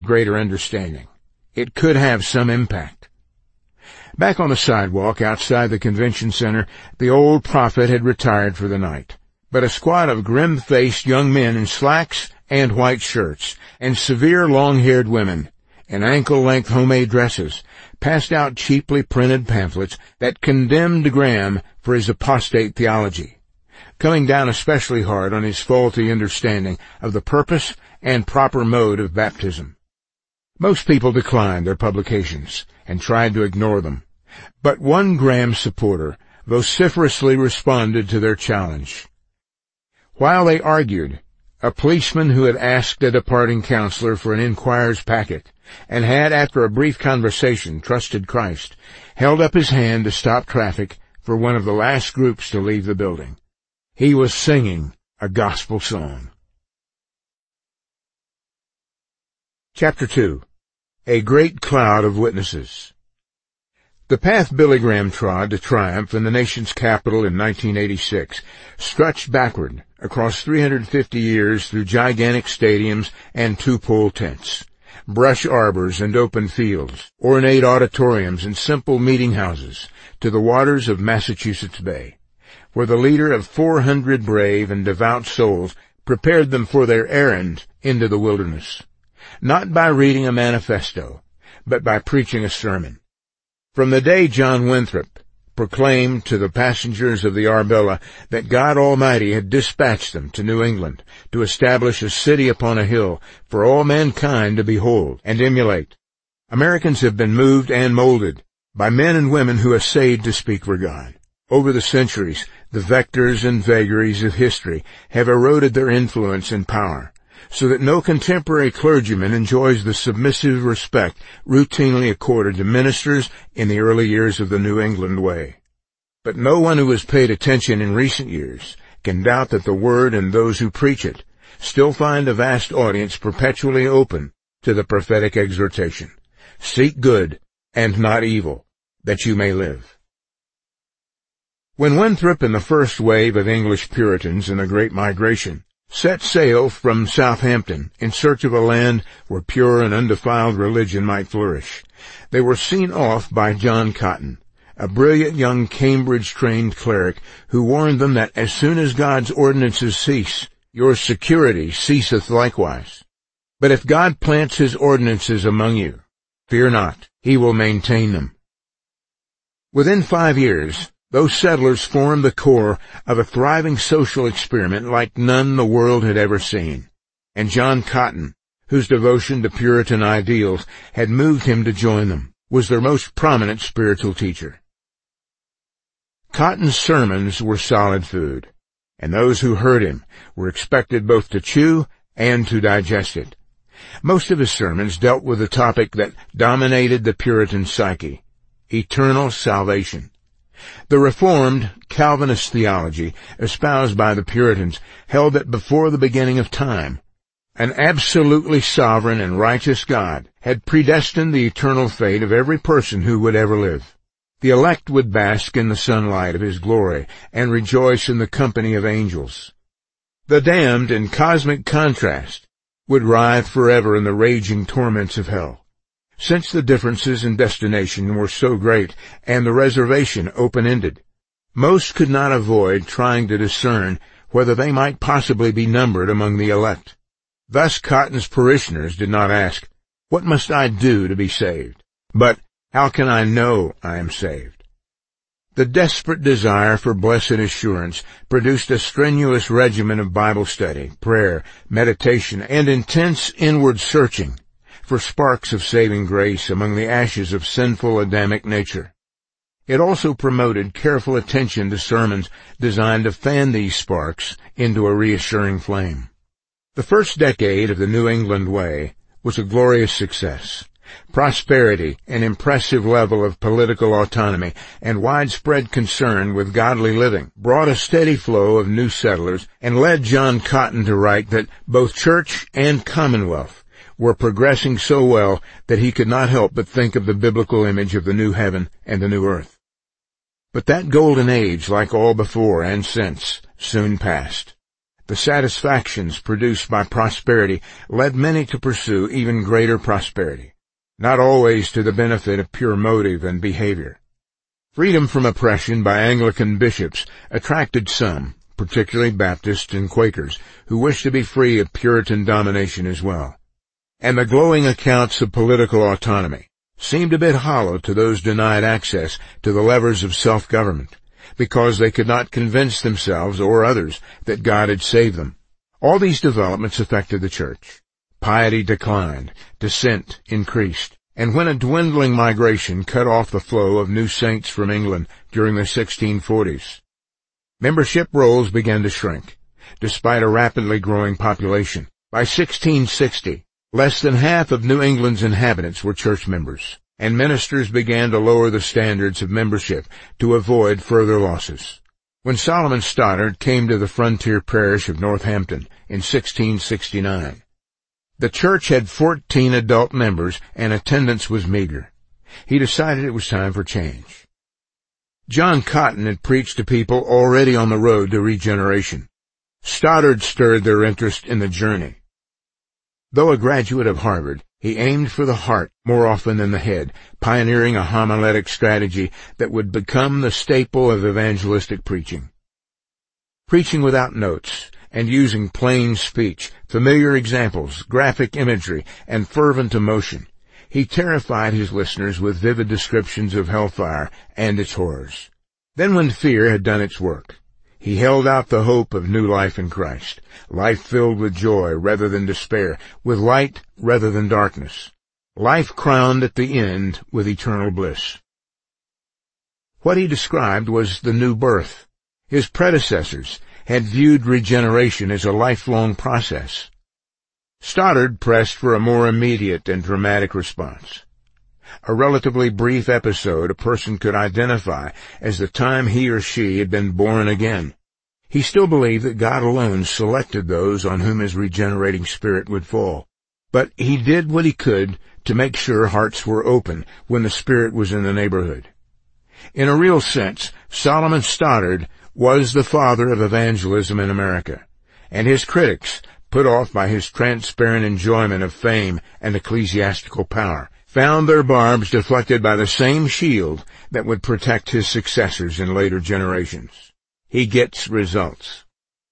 greater understanding. It could have some impact. Back on the sidewalk outside the convention center, the old prophet had retired for the night. But a squad of grim-faced young men in slacks and white shirts, and severe long-haired women in ankle-length homemade dresses, passed out cheaply printed pamphlets that condemned Graham for his apostate theology, coming down especially hard on his faulty understanding of the purpose and proper mode of baptism. Most people declined their publications and tried to ignore them, but one Graham supporter vociferously responded to their challenge. While they argued, a policeman who had asked a departing counselor for an Enquirer's packet and had, after a brief conversation, trusted Christ, held up his hand to stop traffic for one of the last groups to leave the building. He was singing a gospel song. Chapter 2. A Great Cloud of Witnesses. The path Billy Graham trod to triumph in the nation's capital in 1986 stretched backward across 350 years through gigantic stadiums and two-pole tents, brush arbors and open fields, ornate auditoriums and simple meeting houses, to the waters of Massachusetts Bay, where the leader of 400 brave and devout souls prepared them for their errand into the wilderness, not by reading a manifesto, but by preaching a sermon. From the day John Winthrop proclaimed to the passengers of the Arbella that God Almighty had dispatched them to New England to establish a city upon a hill for all mankind to behold and emulate, Americans have been moved and molded by men and women who essayed to speak for God. Over the centuries, the vectors and vagaries of history have eroded their influence and power, so that no contemporary clergyman enjoys the submissive respect routinely accorded to ministers in the early years of the New England way. But no one who has paid attention in recent years can doubt that the Word and those who preach it still find a vast audience perpetually open to the prophetic exhortation, "Seek good and not evil, that you may live." When Winthrop and the first wave of English Puritans in the Great Migration set sail from Southampton in search of a land where pure and undefiled religion might flourish, they were seen off by John Cotton, a brilliant young Cambridge-trained cleric who warned them that as soon as God's ordinances cease, your security ceaseth likewise. But if God plants his ordinances among you, fear not, he will maintain them. Within 5 years, those settlers formed the core of a thriving social experiment like none the world had ever seen, and John Cotton, whose devotion to Puritan ideals had moved him to join them, was their most prominent spiritual teacher. Cotton's sermons were solid food, and those who heard him were expected both to chew and to digest it. Most of his sermons dealt with the topic that dominated the Puritan psyche, eternal salvation. The Reformed Calvinist theology espoused by the Puritans held that before the beginning of time, an absolutely sovereign and righteous God had predestined the eternal fate of every person who would ever live. The elect would bask in the sunlight of his glory and rejoice in the company of angels. The damned, in cosmic contrast, would writhe forever in the raging torments of hell. Since the differences in destination were so great and the reservation open-ended, most could not avoid trying to discern whether they might possibly be numbered among the elect. Thus Cotton's parishioners did not ask, "What must I do to be saved?" but, "How can I know I am saved?" The desperate desire for blessed assurance produced a strenuous regimen of Bible study, prayer, meditation, and intense inward searching for sparks of saving grace among the ashes of sinful Adamic nature. It also promoted careful attention to sermons designed to fan these sparks into a reassuring flame. The first decade of the New England way was a glorious success. Prosperity, an impressive level of political autonomy, and widespread concern with godly living brought a steady flow of new settlers and led John Cotton to write that both church and commonwealth were progressing so well that he could not help but think of the biblical image of the new heaven and the new earth. But that golden age, like all before and since, soon passed. The satisfactions produced by prosperity led many to pursue even greater prosperity, not always to the benefit of pure motive and behavior. Freedom from oppression by Anglican bishops attracted some, particularly Baptists and Quakers, who wished to be free of Puritan domination as well. And the glowing accounts of political autonomy seemed a bit hollow to those denied access to the levers of self-government, because they could not convince themselves or others that God had saved them. All these developments affected the church. Piety declined, dissent increased, and when a dwindling migration cut off the flow of new saints from England during the 1640s, membership rolls began to shrink, despite a rapidly growing population. By 1660, less than half of New England's inhabitants were church members, and ministers began to lower the standards of membership to avoid further losses. When Solomon Stoddard came to the frontier parish of Northampton in 1669, the church had 14 adult members and attendance was meager. He decided it was time for change. John Cotton had preached to people already on the road to regeneration. Stoddard stirred their interest in the journey. Though a graduate of Harvard, he aimed for the heart more often than the head, pioneering a homiletic strategy that would become the staple of evangelistic preaching. Preaching without notes and using plain speech, familiar examples, graphic imagery, and fervent emotion, he terrified his listeners with vivid descriptions of hellfire and its horrors. Then when fear had done its work, he held out the hope of new life in Christ, life filled with joy rather than despair, with light rather than darkness, life crowned at the end with eternal bliss. What he described was the new birth. His predecessors had viewed regeneration as a lifelong process. Stoddard pressed for a more immediate and dramatic response. A relatively brief episode a person could identify as the time he or she had been born again. He still believed that God alone selected those on whom his regenerating spirit would fall. But he did what he could to make sure hearts were open when the Spirit was in the neighborhood. In a real sense, Solomon Stoddard was the father of evangelism in America, and his critics, put off by his transparent enjoyment of fame and ecclesiastical power, found their barbs deflected by the same shield that would protect his successors in later generations. He gets results.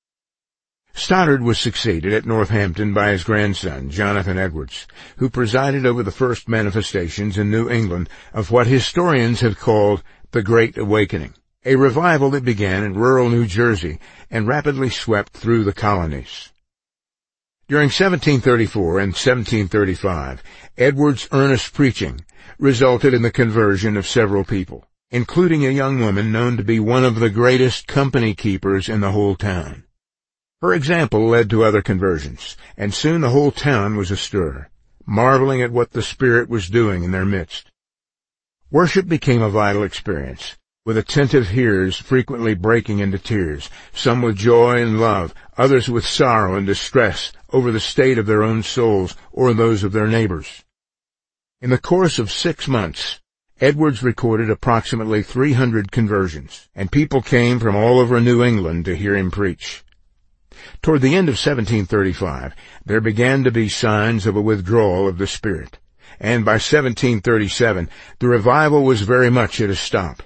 Stoddard was succeeded at Northampton by his grandson, Jonathan Edwards, who presided over the first manifestations in New England of what historians have called the Great Awakening, a revival that began in rural New Jersey and rapidly swept through the colonies. During 1734 and 1735, Edwards' earnest preaching resulted in the conversion of several people, including a young woman known to be one of the greatest company keepers in the whole town. Her example led to other conversions, and soon the whole town was astir, marveling at what the Spirit was doing in their midst. Worship became a vital experience, with attentive hearers frequently breaking into tears, some with joy and love, others with sorrow and distress over the state of their own souls or those of their neighbors. In the course of 6 months, Edwards recorded approximately 300 conversions, and people came from all over New England to hear him preach. Toward the end of 1735, there began to be signs of a withdrawal of the Spirit, and by 1737, the revival was very much at a stop.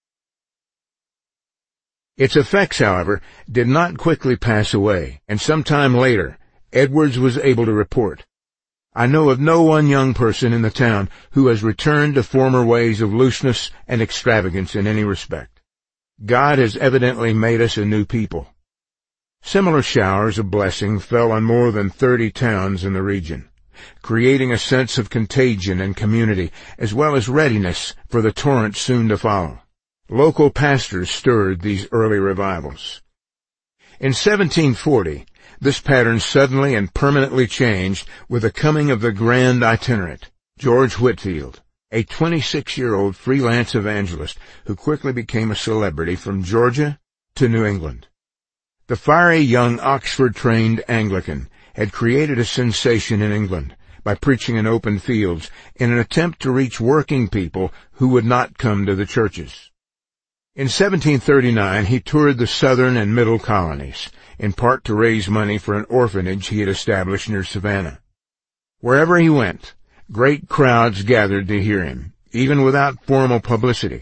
Its effects, however, did not quickly pass away, and some time later, Edwards was able to report, "I know of no one young person in the town who has returned to former ways of looseness and extravagance in any respect. God has evidently made us a new people." Similar showers of blessing fell on more than 30 towns in the region, creating a sense of contagion and community, as well as readiness for the torrent soon to follow. Local pastors stirred these early revivals. In 1740, this pattern suddenly and permanently changed with the coming of the grand itinerant, George Whitefield, a 26-year-old freelance evangelist who quickly became a celebrity from Georgia to New England. The fiery young Oxford-trained Anglican had created a sensation in England by preaching in open fields in an attempt to reach working people who would not come to the churches. In 1739, he toured the southern and middle colonies, in part to raise money for an orphanage he had established near Savannah. Wherever he went, great crowds gathered to hear him, even without formal publicity.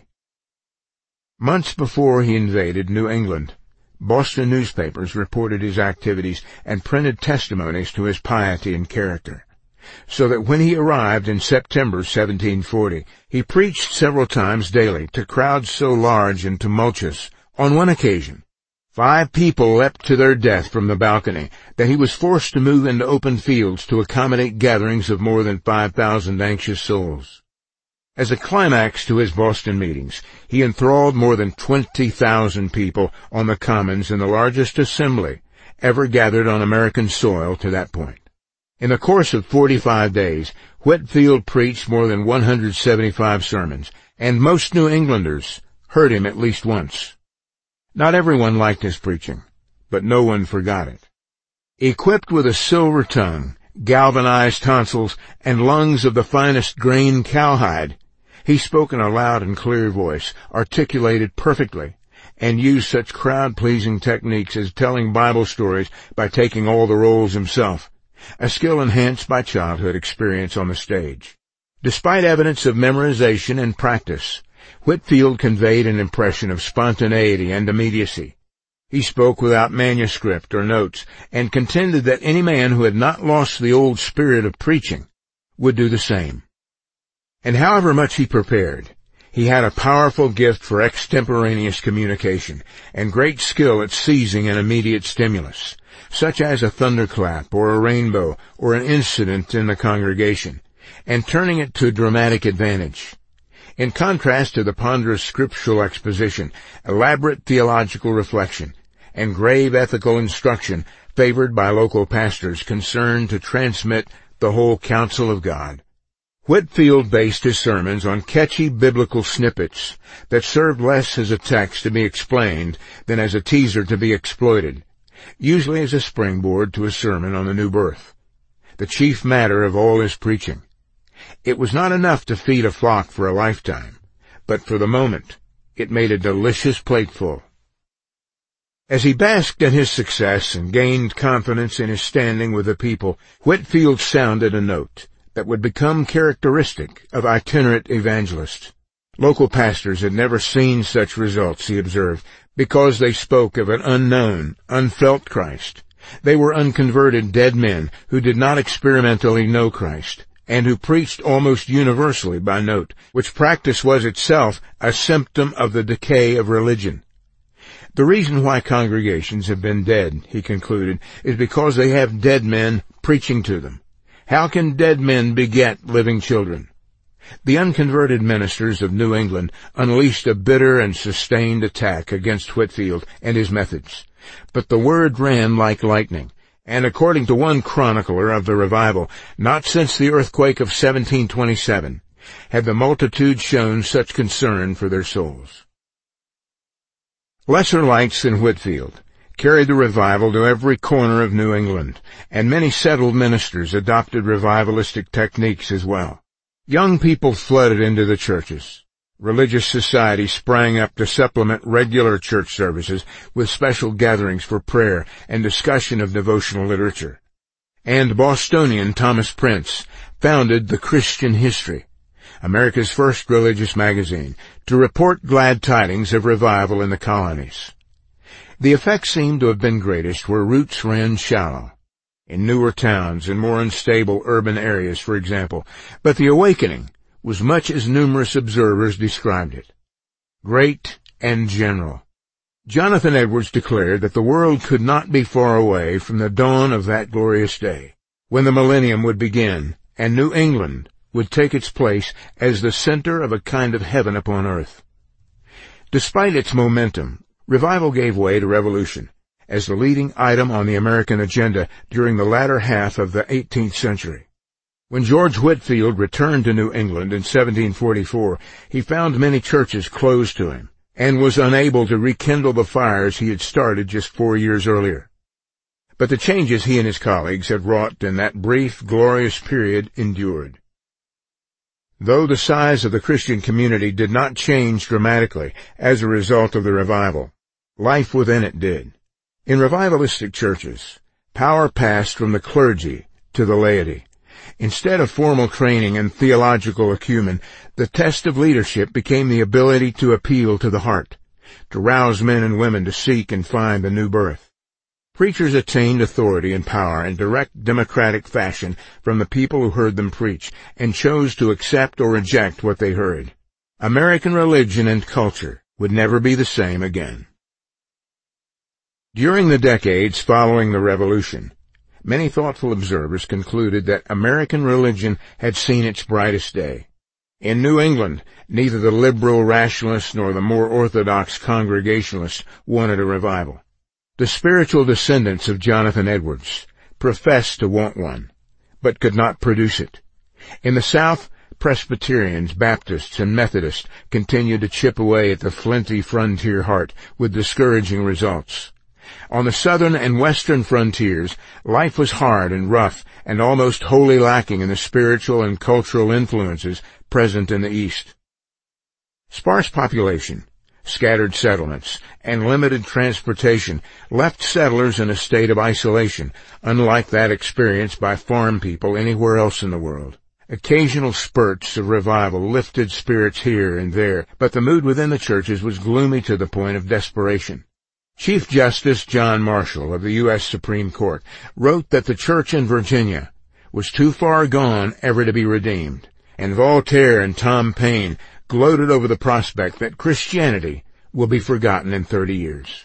Months before he invaded New England, Boston newspapers reported his activities and printed testimonies to his piety and character, so that when he arrived in September 1740, he preached several times daily to crowds so large and tumultuous. On one occasion, 5 people leapt to their death from the balcony, that he was forced to move into open fields to accommodate gatherings of more than 5,000 anxious souls. As a climax to his Boston meetings, he enthralled more than 20,000 people on the Commons in the largest assembly ever gathered on American soil to that point. In the course of 45 days, Whitefield preached more than 175 sermons, and most New Englanders heard him at least once. Not everyone liked his preaching, but no one forgot it. Equipped with a silver tongue, galvanized tonsils, and lungs of the finest grain cowhide, he spoke in a loud and clear voice, articulated perfectly, and used such crowd-pleasing techniques as telling Bible stories by taking all the roles himself, a skill enhanced by childhood experience on the stage. Despite evidence of memorization and practice, Whitefield conveyed an impression of spontaneity and immediacy. He spoke without manuscript or notes, and contended that any man who had not lost the old spirit of preaching would do the same. And however much he prepared, he had a powerful gift for extemporaneous communication, and great skill at seizing an immediate stimulus, such as a thunderclap or a rainbow or an incident in the congregation, and turning it to dramatic advantage. In contrast to the ponderous scriptural exposition, elaborate theological reflection, and grave ethical instruction favored by local pastors concerned to transmit the whole counsel of God, Whitefield based his sermons on catchy biblical snippets that served less as a text to be explained than as a teaser to be exploited, usually as a springboard to a sermon on the new birth, the chief matter of all his preaching. It was not enough to feed a flock for a lifetime, but for the moment it made a delicious plateful. As he basked in his success and gained confidence in his standing with the people, Whitefield sounded a note that would become characteristic of itinerant evangelists. Local pastors had never seen such results, he observed, because they spoke of an unknown, unfelt Christ. They were unconverted dead men who did not experimentally know Christ, and who preached almost universally by note, which practice was itself a symptom of the decay of religion. The reason why congregations have been dead, he concluded, is because they have dead men preaching to them. How can dead men beget living children? The unconverted ministers of New England unleashed a bitter and sustained attack against Whitefield and his methods, but the word ran like lightning, and according to one chronicler of the revival, not since the earthquake of 1727 had the multitude shown such concern for their souls. Lesser lights than Whitefield carried the revival to every corner of New England, and many settled ministers adopted revivalistic techniques as well. Young people flooded into the churches. Religious societies sprang up to supplement regular church services with special gatherings for prayer and discussion of devotional literature. And Bostonian Thomas Prince founded The Christian History, America's first religious magazine, to report glad tidings of revival in the colonies. The effects seemed to have been greatest where roots ran shallow, in newer towns and more unstable urban areas, for example, but the awakening was much as numerous observers described it: great and general. Jonathan Edwards declared that the world could not be far away from the dawn of that glorious day, when the millennium would begin, and New England would take its place as the center of a kind of heaven upon earth. Despite its momentum, revival gave way to revolution as the leading item on the American agenda during the latter half of the 18th century. When George Whitefield returned to New England in 1744, he found many churches closed to him and was unable to rekindle the fires he had started just 4 years earlier. But the changes he and his colleagues had wrought in that brief, glorious period endured. though the size of the Christian community did not change dramatically as a result of the revival, life within it did. In revivalistic churches, power passed from the clergy to the laity. Instead of formal training and theological acumen, the test of leadership became the ability to appeal to the heart, to rouse men and women to seek and find the new birth. Preachers attained authority and power in direct democratic fashion from the people who heard them preach, and chose to accept or reject what they heard. American religion and culture would never be the same again. During the decades following the Revolution, many thoughtful observers concluded that American religion had seen its brightest day. In New England, neither the liberal rationalists nor the more orthodox Congregationalists wanted a revival. The spiritual descendants of Jonathan Edwards professed to want one, but could not produce it. In the South, Presbyterians, Baptists, and Methodists continued to chip away at the flinty frontier heart with discouraging results. On the southern and western frontiers, life was hard and rough and almost wholly lacking in the spiritual and cultural influences present in the East. Sparse population, scattered settlements, and limited transportation left settlers in a state of isolation, unlike that experienced by farm people anywhere else in the world. Occasional spurts of revival lifted spirits here and there, but the mood within the churches was gloomy to the point of desperation. Chief Justice John Marshall of the U.S. Supreme Court wrote that the church in Virginia was too far gone ever to be redeemed, and Voltaire and Tom Paine gloated over the prospect that Christianity will be forgotten in 30 years.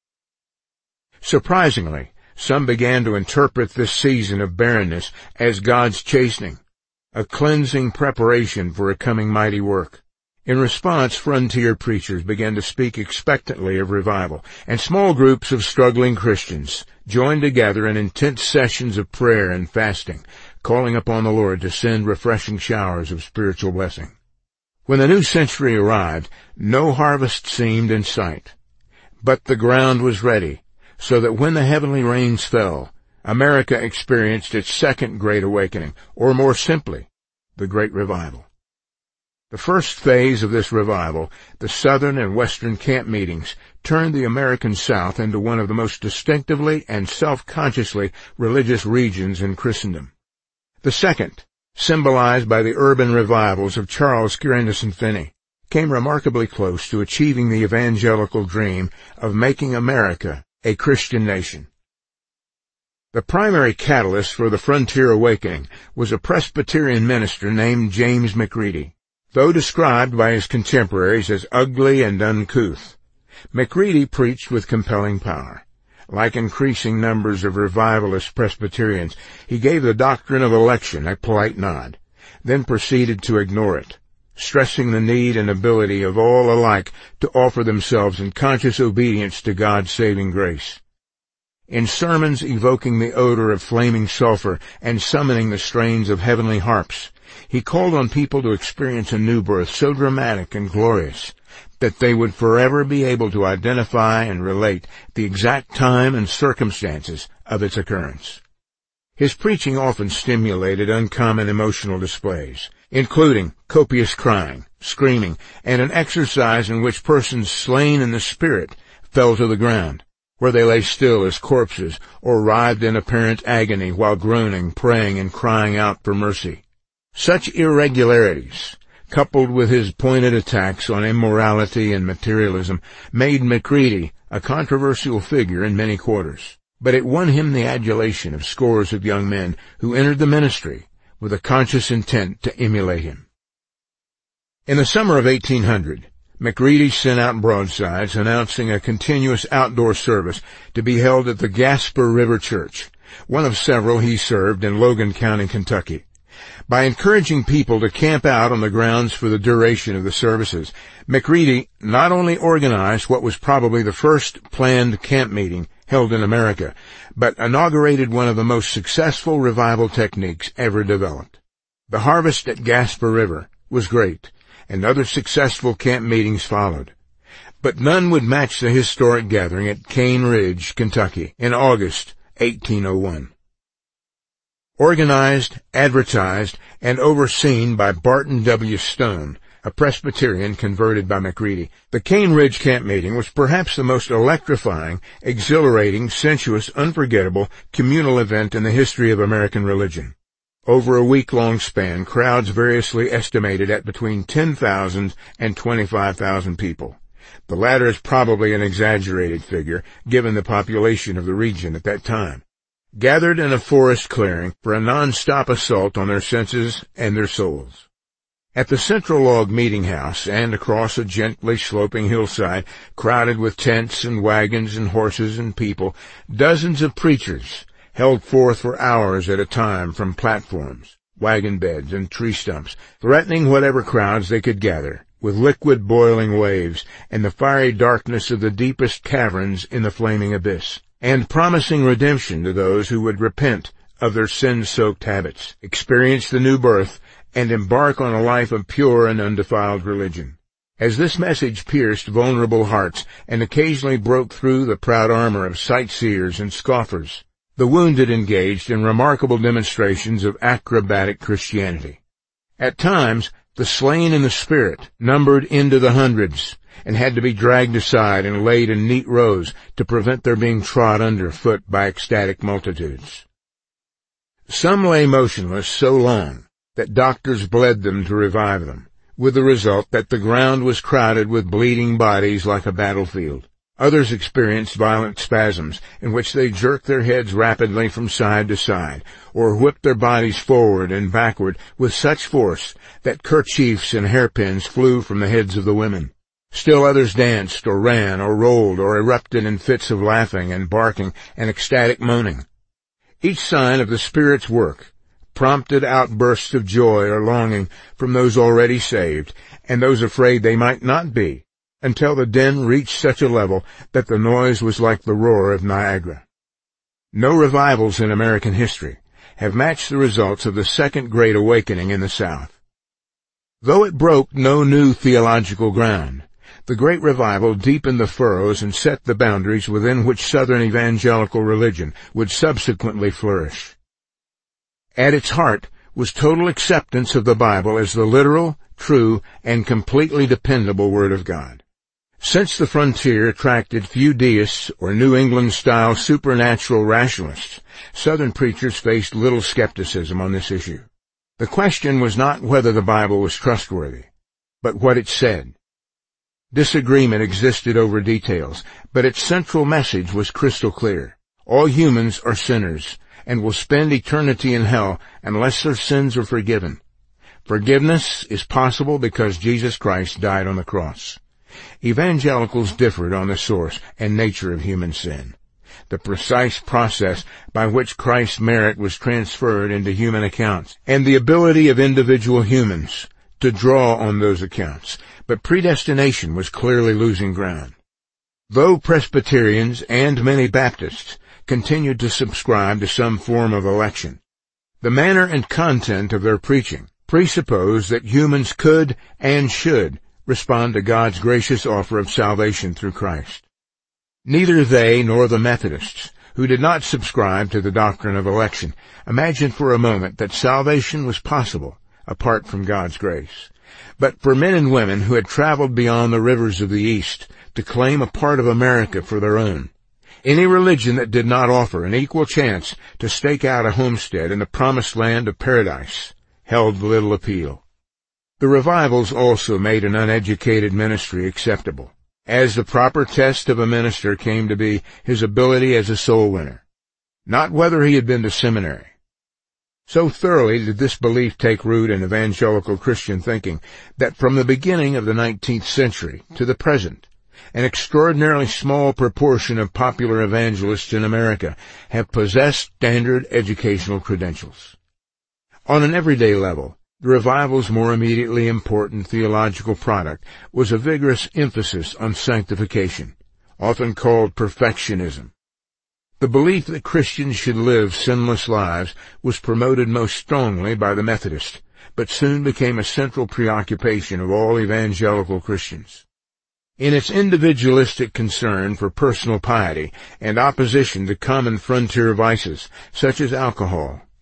Surprisingly, some began to interpret this season of barrenness as God's chastening, a cleansing preparation for a coming mighty work. In response, frontier preachers began to speak expectantly of revival, and small groups of struggling Christians joined together in intense sessions of prayer and fasting, calling upon the Lord to send refreshing showers of spiritual blessing. When the new century arrived, no harvest seemed in sight. But the ground was ready, so that when the heavenly rains fell, America experienced its second Great Awakening, or more simply, the Great Revival. The first phase of this revival, the Southern and Western camp meetings, turned the American South into one of the most distinctively and self-consciously religious regions in Christendom. The second, symbolized by the urban revivals of Charles Grandison Finney, came remarkably close to achieving the evangelical dream of making America a Christian nation. The primary catalyst for the frontier awakening was a Presbyterian minister named James McReady. Though described by his contemporaries as ugly and uncouth, McReady preached with compelling power. Like increasing numbers of revivalist Presbyterians, he gave the doctrine of election a polite nod, then proceeded to ignore it, stressing the need and ability of all alike to offer themselves in conscious obedience to God's saving grace. In sermons evoking the odor of flaming sulfur and summoning the strains of heavenly harps, he called on people to experience a new birth so dramatic and glorious that they would forever be able to identify and relate the exact time and circumstances of its occurrence. His preaching often stimulated uncommon emotional displays, including copious crying, screaming, and an exercise in which persons slain in the spirit fell to the ground, where they lay still as corpses or writhed in apparent agony while groaning, praying, and crying out for mercy. Such irregularities, coupled with his pointed attacks on immorality and materialism, made McReady a controversial figure in many quarters. But it won him the adulation of scores of young men who entered the ministry with a conscious intent to emulate him. In the summer of 1800, McReady sent out broadsides announcing a continuous outdoor service to be held at the Gasper River Church, one of several he served in Logan County, Kentucky. By encouraging people to camp out on the grounds for the duration of the services, McReady not only organized what was probably the first planned camp meeting held in America, but inaugurated one of the most successful revival techniques ever developed. The harvest at Gasper River was great, and other successful camp meetings followed. But none would match the historic gathering at Cane Ridge, Kentucky, in August 1801. Organized, advertised, and overseen by Barton W. Stone, a Presbyterian converted by McReady, the Cane Ridge Camp Meeting was perhaps the most electrifying, exhilarating, sensuous, unforgettable communal event in the history of American religion. Over a week-long span, crowds variously estimated at between 10,000 and 25,000 people. The latter is probably an exaggerated figure, given the population of the region at that time, gathered in a forest clearing for a non-stop assault on their senses and their souls. At the Central Log Meeting House and across a gently sloping hillside, crowded with tents and wagons and horses and people, dozens of preachers held forth for hours at a time from platforms, wagon beds, and tree stumps, threatening whatever crowds they could gather, with liquid boiling waves and the fiery darkness of the deepest caverns in the flaming abyss, and promising redemption to those who would repent of their sin-soaked habits, experience the new birth, and embark on a life of pure and undefiled religion. As this message pierced vulnerable hearts and occasionally broke through the proud armor of sightseers and scoffers, the wounded engaged in remarkable demonstrations of acrobatic Christianity. At times, the slain in the Spirit numbered into the hundreds and had to be dragged aside and laid in neat rows to prevent their being trod under foot by ecstatic multitudes. Some lay motionless so long that doctors bled them to revive them, with the result that the ground was crowded with bleeding bodies like a battlefield. Others experienced violent spasms in which they jerked their heads rapidly from side to side, or whipped their bodies forward and backward with such force that kerchiefs and hairpins flew from the heads of the women. Still others danced or ran or rolled or erupted in fits of laughing and barking and ecstatic moaning. Each sign of the Spirit's work prompted outbursts of joy or longing from those already saved and those afraid they might not be, until the din reached such a level that the noise was like the roar of Niagara. No revivals in American history have matched the results of the Second Great Awakening in the South. Though it broke no new theological ground, the Great Revival deepened the furrows and set the boundaries within which Southern evangelical religion would subsequently flourish. At its heart was total acceptance of the Bible as the literal, true, and completely dependable Word of God. Since the frontier attracted few deists or New England-style supernatural rationalists, Southern preachers faced little skepticism on this issue. The question was not whether the Bible was trustworthy, but what it said. Disagreement existed over details, but its central message was crystal clear. All humans are sinners and will spend eternity in hell unless their sins are forgiven. Forgiveness is possible because Jesus Christ died on the cross. Evangelicals differed on the source and nature of human sin, the precise process by which Christ's merit was transferred into human accounts, and the ability of individual humans to draw on those accounts, but predestination was clearly losing ground. Though Presbyterians and many Baptists continued to subscribe to some form of election, the manner and content of their preaching presupposed that humans could and should respond to God's gracious offer of salvation through Christ. Neither they nor the Methodists, who did not subscribe to the doctrine of election, imagined for a moment that salvation was possible apart from God's grace. But for men and women who had traveled beyond the rivers of the East to claim a part of America for their own, any religion that did not offer an equal chance to stake out a homestead in the promised land of paradise held little appeal. The revivals also made an uneducated ministry acceptable, as the proper test of a minister came to be his ability as a soul winner, not whether he had been to seminary. So thoroughly did this belief take root in evangelical Christian thinking that from the beginning of the 19th century to the present, an extraordinarily small proportion of popular evangelists in America have possessed standard educational credentials. On an everyday level, the revival's more immediately important theological product was a vigorous emphasis on sanctification, often called perfectionism. The belief that Christians should live sinless lives was promoted most strongly by the Methodists, but soon became a central preoccupation of all evangelical Christians. In its individualistic concern for personal piety and opposition to common frontier vices such as alcohol,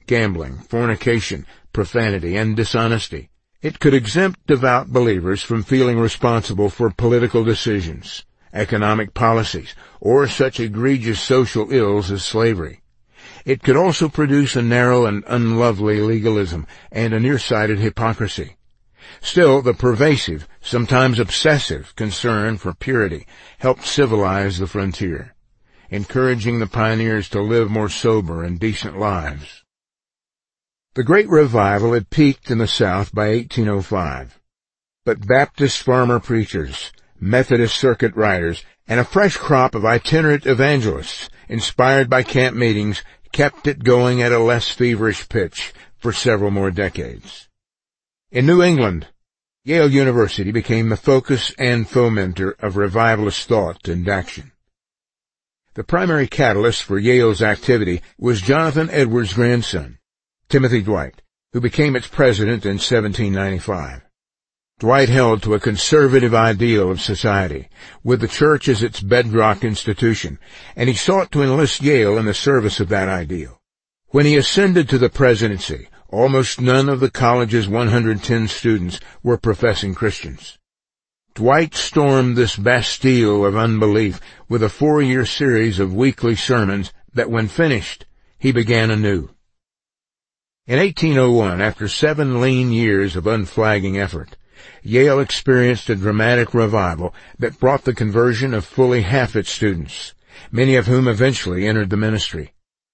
gambling, fornication, profanity, and dishonesty. It could exempt devout believers from feeling responsible for political decisions, economic policies, or such egregious social ills as slavery. It could also produce a narrow and unlovely legalism and a nearsighted hypocrisy. Still, the pervasive, sometimes obsessive, concern for purity helped civilize the frontier, encouraging the pioneers to live more sober and decent lives. The Great Revival had peaked in the South by 1805, but Baptist farmer preachers, Methodist circuit riders, and a fresh crop of itinerant evangelists, inspired by camp meetings, kept it going at a less feverish pitch for several more decades. In New England, Yale University became the focus and fomenter of revivalist thought and action. The primary catalyst for Yale's activity was Jonathan Edwards' grandson, Timothy Dwight, who became its president in 1795. Dwight held to a conservative ideal of society, with the church as its bedrock institution, and he sought to enlist Yale in the service of that ideal. When he ascended to the presidency, almost none of the college's 110 students were professing Christians. Dwight stormed this Bastille of unbelief with a 4-year series of weekly sermons that, when finished, he began anew. In 1801, after 7 lean years of unflagging effort, Yale experienced a dramatic revival that brought the conversion of fully half its students, many of whom eventually entered the ministry.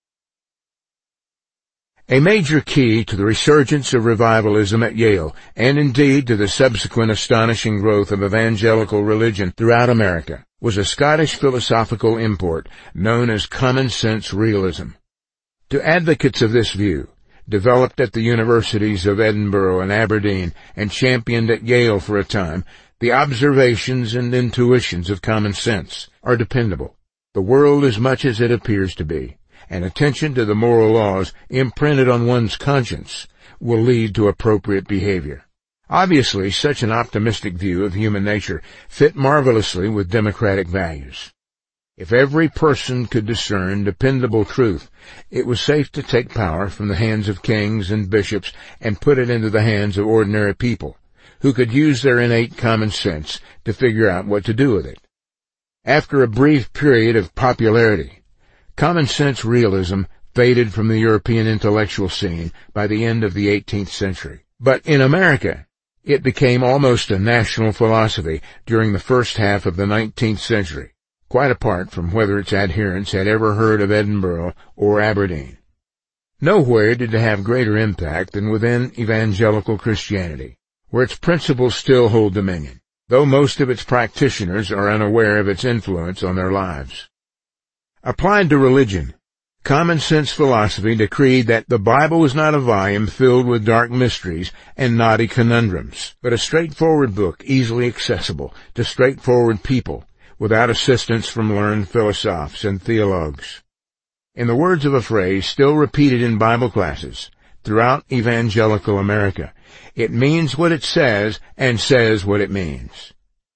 A major key to the resurgence of revivalism at Yale, and indeed to the subsequent astonishing growth of evangelical religion throughout America, was a Scottish philosophical import known as common sense realism. To advocates of this view, developed at the universities of Edinburgh and Aberdeen and championed at Yale for a time, the observations and intuitions of common sense are dependable. The world is much as it appears to be, and attention to the moral laws imprinted on one's conscience will lead to appropriate behavior. Obviously, such an optimistic view of human nature fit marvelously with democratic values. If every person could discern dependable truth, it was safe to take power from the hands of kings and bishops and put it into the hands of ordinary people, who could use their innate common sense to figure out what to do with it. After a brief period of popularity, common sense realism faded from the European intellectual scene by the end of the 18th century. But in America, it became almost a national philosophy during the first half of the 19th century, quite apart from whether its adherents had ever heard of Edinburgh or Aberdeen. Nowhere did it have greater impact than within evangelical Christianity, where its principles still hold dominion, though most of its practitioners are unaware of its influence on their lives. Applied to religion, common sense philosophy decreed that the Bible was not a volume filled with dark mysteries and knotty conundrums, but a straightforward book easily accessible to straightforward people, without assistance from learned philosophers and theologues. In the words of a phrase still repeated in Bible classes throughout evangelical America, it means what it says and says what it means.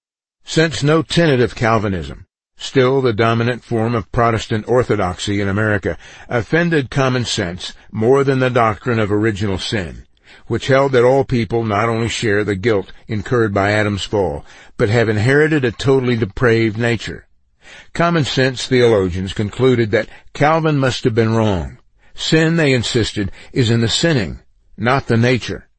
Since no tenet of Calvinism, still the dominant form of Protestant orthodoxy in America, offended common sense more than the doctrine of original sin, which held that all people not only share the guilt incurred by Adam's fall, but have inherited a totally depraved nature. Common sense theologians concluded that Calvin must have been wrong. Sin, they insisted, is in the sinning, not the nature.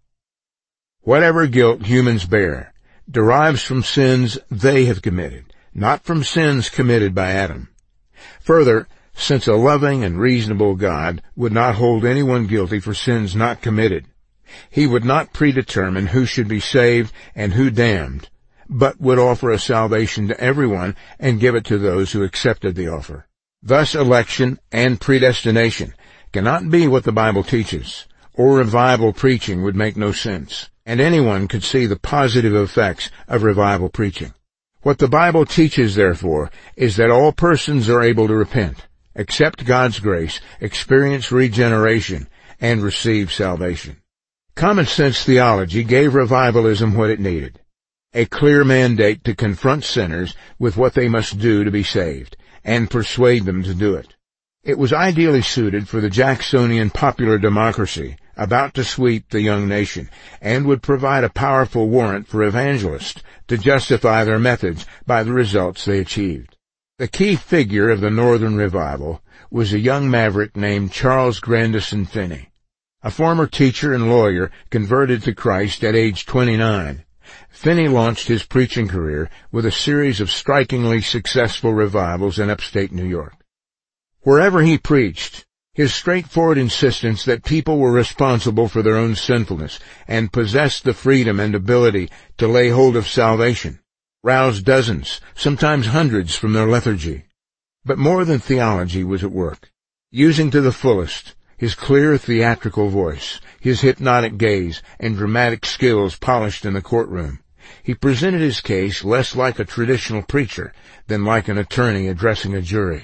Whatever guilt humans bear derives from sins they have committed, not from sins committed by Adam. Further, since a loving and reasonable God would not hold anyone guilty for sins not committed, He would not predetermine who should be saved and who damned, but would offer a salvation to everyone and give it to those who accepted the offer. Thus election and predestination cannot be what the Bible teaches, or revival preaching would make no sense, and anyone could see the positive effects of revival preaching. What the Bible teaches, therefore, is that all persons are able to repent, accept God's grace, experience regeneration, and receive salvation. Common sense theology gave revivalism what it needed: a clear mandate to confront sinners with what they must do to be saved, and persuade them to do it. It was ideally suited for the Jacksonian popular democracy about to sweep the young nation, and would provide a powerful warrant for evangelists to justify their methods by the results they achieved. The key figure of the Northern Revival was a young maverick named Charles Grandison Finney. A former teacher and lawyer converted to Christ at age 29, Finney launched his preaching career with a series of strikingly successful revivals in upstate New York. Wherever he preached, his straightforward insistence that people were responsible for their own sinfulness and possessed the freedom and ability to lay hold of salvation roused dozens, sometimes hundreds, from their lethargy. But more than theology was at work. Using to the fullest his clear theatrical voice, his hypnotic gaze, and dramatic skills polished in the courtroom, he presented his case less like a traditional preacher than like an attorney addressing a jury.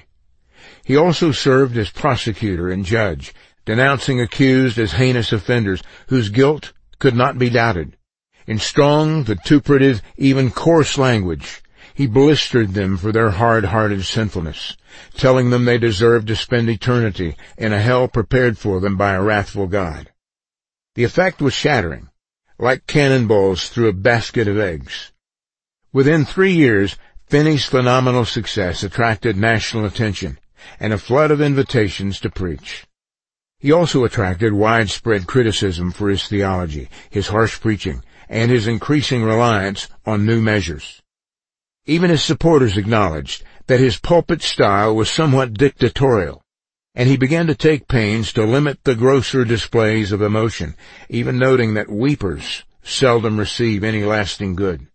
He also served as prosecutor and judge, denouncing accused as heinous offenders whose guilt could not be doubted. In strong, vituperative, even coarse language, he blistered them for their hard-hearted sinfulness, telling them they deserved to spend eternity in a hell prepared for them by a wrathful God. The effect was shattering, like cannonballs through a basket of eggs. Within 3 years, Finney's phenomenal success attracted national attention and a flood of invitations to preach. He also attracted widespread criticism for his theology, his harsh preaching, and his increasing reliance on new measures. Even his supporters acknowledged that his pulpit style was somewhat dictatorial, and he began to take pains to limit the grosser displays of emotion, even noting that weepers seldom receive any lasting good.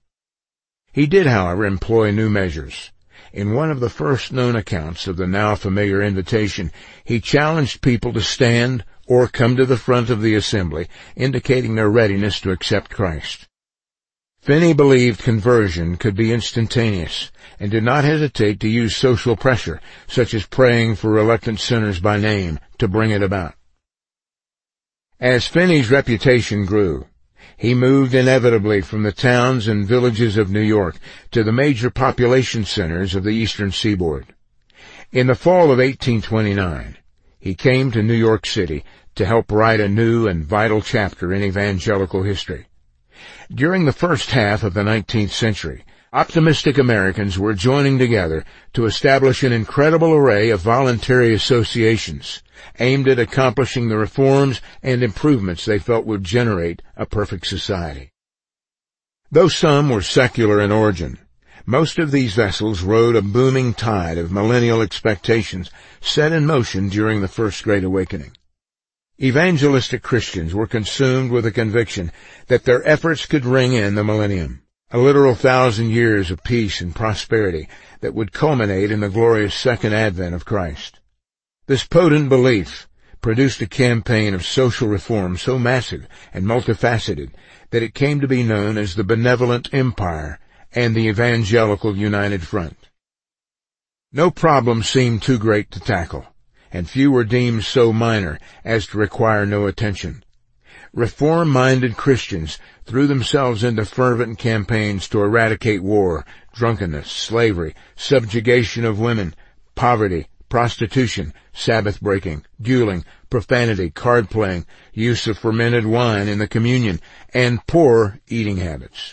He did, however, employ new measures. In one of the first known accounts of the now familiar invitation, he challenged people to stand or come to the front of the assembly, indicating their readiness to accept Christ. Finney believed conversion could be instantaneous and did not hesitate to use social pressure, such as praying for reluctant sinners by name, to bring it about. As Finney's reputation grew, he moved inevitably from the towns and villages of New York to the major population centers of the eastern seaboard. In the fall of 1829, he came to New York City to help write a new and vital chapter in evangelical history. During the first half of the 19th century, optimistic Americans were joining together to establish an incredible array of voluntary associations aimed at accomplishing the reforms and improvements they felt would generate a perfect society. Though some were secular in origin, most of these vessels rode a booming tide of millennial expectations set in motion during the First Great Awakening. Evangelistic Christians were consumed with a conviction that their efforts could ring in the millennium, a literal 1,000 years of peace and prosperity that would culminate in the glorious second advent of Christ. This potent belief produced a campaign of social reform so massive and multifaceted that it came to be known as the Benevolent Empire and the Evangelical United Front. No problem seemed too great to tackle, and few were deemed so minor as to require no attention. Reform-minded Christians threw themselves into fervent campaigns to eradicate war, drunkenness, slavery, subjugation of women, poverty, prostitution, Sabbath-breaking, dueling, profanity, card-playing, use of fermented wine in the communion, and poor eating habits.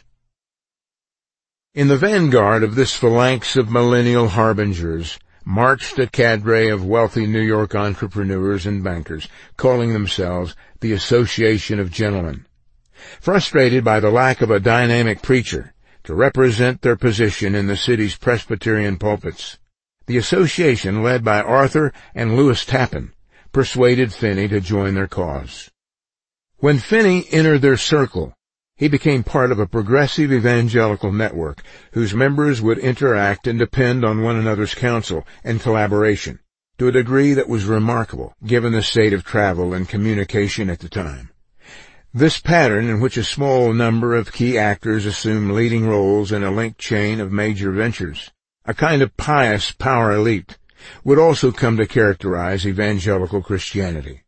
In the vanguard of this phalanx of millennial harbingers marched a cadre of wealthy New York entrepreneurs and bankers, calling themselves the Association of Gentlemen. Frustrated by the lack of a dynamic preacher to represent their position in the city's Presbyterian pulpits, the association, led by Arthur and Lewis Tappan, persuaded Finney to join their cause. When Finney entered their circle, he became part of a progressive evangelical network whose members would interact and depend on one another's counsel and collaboration to a degree that was remarkable, given the state of travel and communication at the time. This pattern, in which a small number of key actors assumed leading roles in a linked chain of major ventures, a kind of pious power elite, would also come to characterize evangelical Christianity.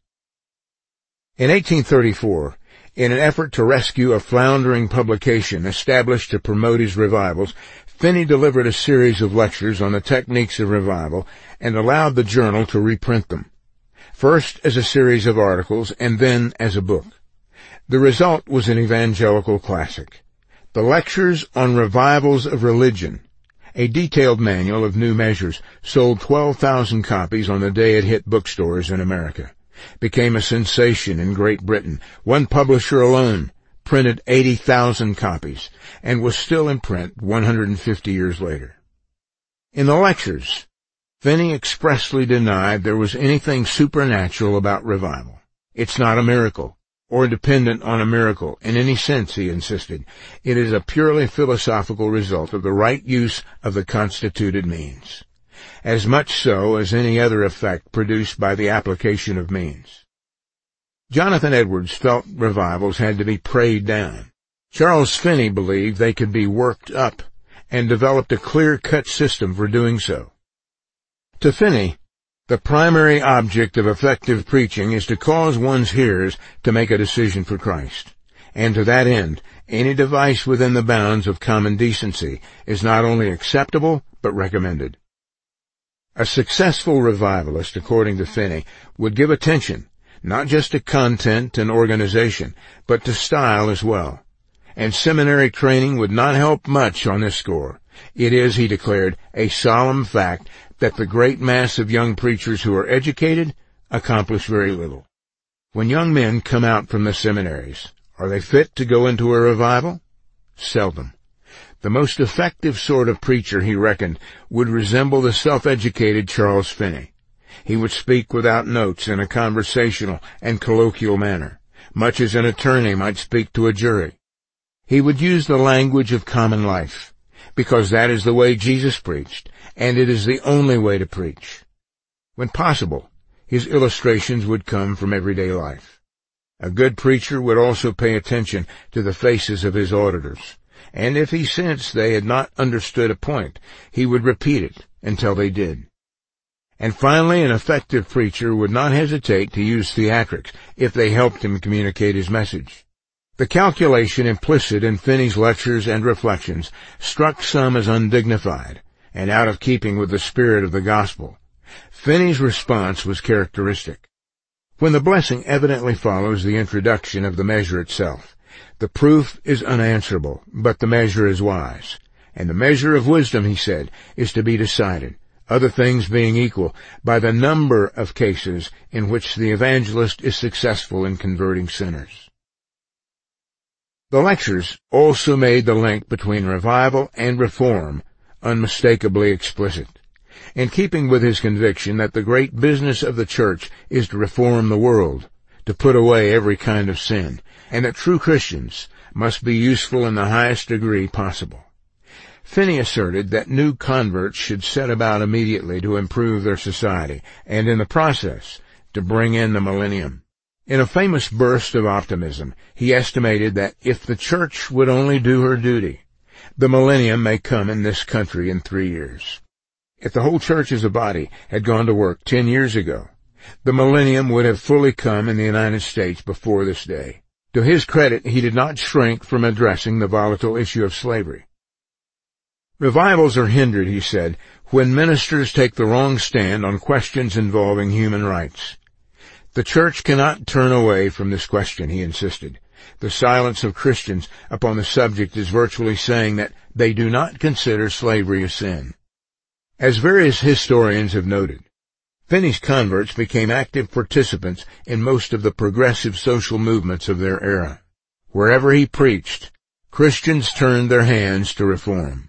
In 1834, in an effort to rescue a floundering publication established to promote his revivals, Finney delivered a series of lectures on the techniques of revival and allowed the journal to reprint them, first as a series of articles and then as a book. The result was an evangelical classic, The Lectures on Revivals of Religion. A detailed manual of new measures sold 12,000 copies on the day it hit bookstores in America, became a sensation in Great Britain. One publisher alone printed 80,000 copies, and was still in print 150 years later. In the lectures, Finney expressly denied there was anything supernatural about revival. It's not a miracle, or dependent on a miracle in any sense, he insisted. It is a purely philosophical result of the right use of the constituted means, as much so as any other effect produced by the application of means. Jonathan Edwards felt revivals had to be prayed down. Charles Finney believed they could be worked up, and developed a clear-cut system for doing so. To Finney, the primary object of effective preaching is to cause one's hearers to make a decision for Christ, and to that end, any device within the bounds of common decency is not only acceptable, but recommended. A successful revivalist, according to Finney, would give attention not just to content and organization, but to style as well. And seminary training would not help much on this score. It is, he declared, a solemn fact that the great mass of young preachers who are educated accomplish very little. When young men come out from the seminaries, are they fit to go into a revival? Seldom. The most effective sort of preacher, he reckoned, would resemble the self-educated Charles Finney. He would speak without notes in a conversational and colloquial manner, much as an attorney might speak to a jury. He would use the language of common life, because that is the way Jesus preached, and it is the only way to preach. When possible, his illustrations would come from everyday life. A good preacher would also pay attention to the faces of his auditors, and if he sensed they had not understood a point, he would repeat it until they did. And finally, an effective preacher would not hesitate to use theatrics if they helped him communicate his message. The calculation implicit in Finney's lectures and reflections struck some as undignified and out of keeping with the spirit of the gospel. Finney's response was characteristic. When the blessing evidently follows the introduction of the measure itself, the proof is unanswerable, but the measure is wise. And the measure of wisdom, he said, is to be decided, other things being equal, by the number of cases in which the evangelist is successful in converting sinners. The lectures also made the link between revival and reform unmistakably explicit, in keeping with his conviction that the great business of the church is to reform the world, to put away every kind of sin, and that true Christians must be useful in the highest degree possible. Finney asserted that new converts should set about immediately to improve their society, and in the process, to bring in the millennium. In a famous burst of optimism, he estimated that if the church would only do her duty, the millennium may come in this country in 3 years. If the whole church as a body had gone to work 10 years ago, the millennium would have fully come in the United States before this day. To his credit, he did not shrink from addressing the volatile issue of slavery. Revivals are hindered, he said, when ministers take the wrong stand on questions involving human rights. The church cannot turn away from this question, he insisted. The silence of Christians upon the subject is virtually saying that they do not consider slavery a sin. As various historians have noted, Finney's converts became active participants in most of the progressive social movements of their era. Wherever he preached, Christians turned their hands to reform.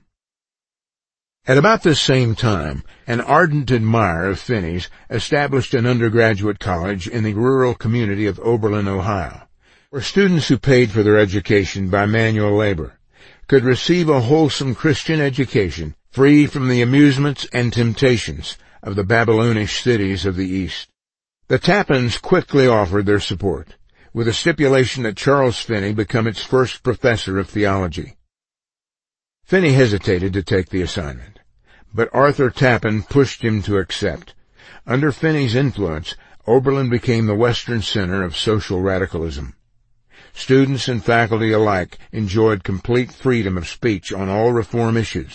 At about this same time, an ardent admirer of Finney's established an undergraduate college in the rural community of Oberlin, Ohio, where students who paid for their education by manual labor could receive a wholesome Christian education free from the amusements and temptations of the Babylonish cities of the East. The Tappins quickly offered their support, with a stipulation that Charles Finney become its first professor of theology. Finney hesitated to take the assignment, but Arthur Tappin pushed him to accept. Under Finney's influence, Oberlin became the western center of social radicalism. Students and faculty alike enjoyed complete freedom of speech on all reform issues,